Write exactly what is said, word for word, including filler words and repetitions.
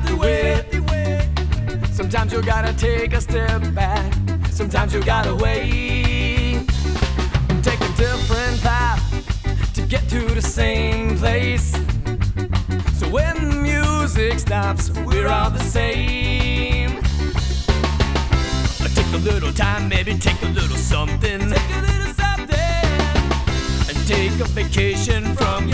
the way. Sometimes you gotta take a step back. Sometimes you gotta wait and take a different path to get to the same place. So when the music stops, we're all the same. Take a little time, maybe take a little something. Take a little something. And take a vacation from